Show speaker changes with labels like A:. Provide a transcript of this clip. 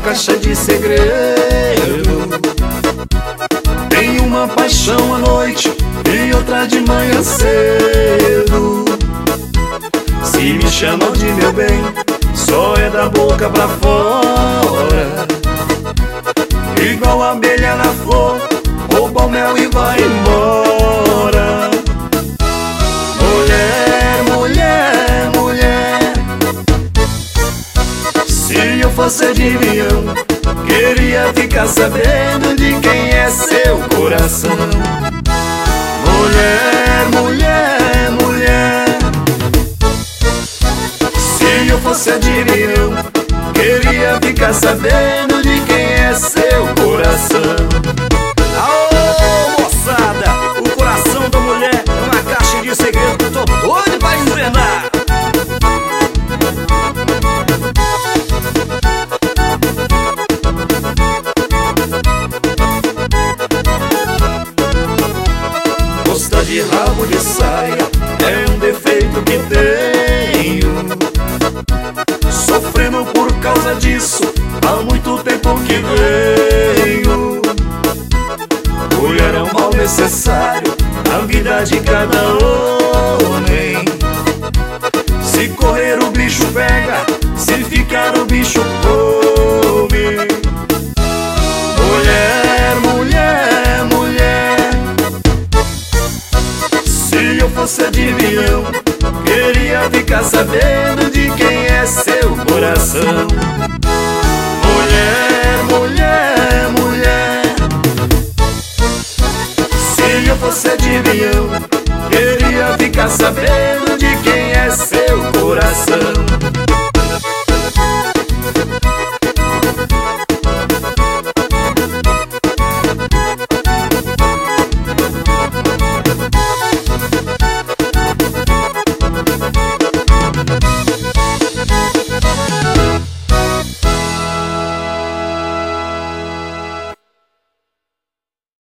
A: caixa de segredo. Tem uma paixão à noite e outra de manhã cedo. Se me chamam de meu bem, só é da boca pra fora. Igual abelha na flor, rouba o mel e vai embora. Mulher, mulher, mulher, se eu fosse adivinhão, queria ficar sabendo de quem é seu coração. Mulher, mulher, mulher, se eu fosse adivinhão, queria ficar sabendo de quem é seu coração.
B: Aô, moçada, o coração da mulher é uma caixa de segredo que eu tô doido pra desvendar.
A: Gosta de rabo de saia, é um defeito que tenho. Sofrendo por causa disso, há muito tempo que venho. Mulher é um mal necessário na vida de cada homem. Se correr o bicho pega, se ficar o bicho come. Mulher, mulher, mulher, se eu fosse adivinhão, queria ficar sabendo de quem é seu coração. Mulher, mulher, mulher, se eu fosse adivinhão, queria ficar sabendo de quem é seu coração.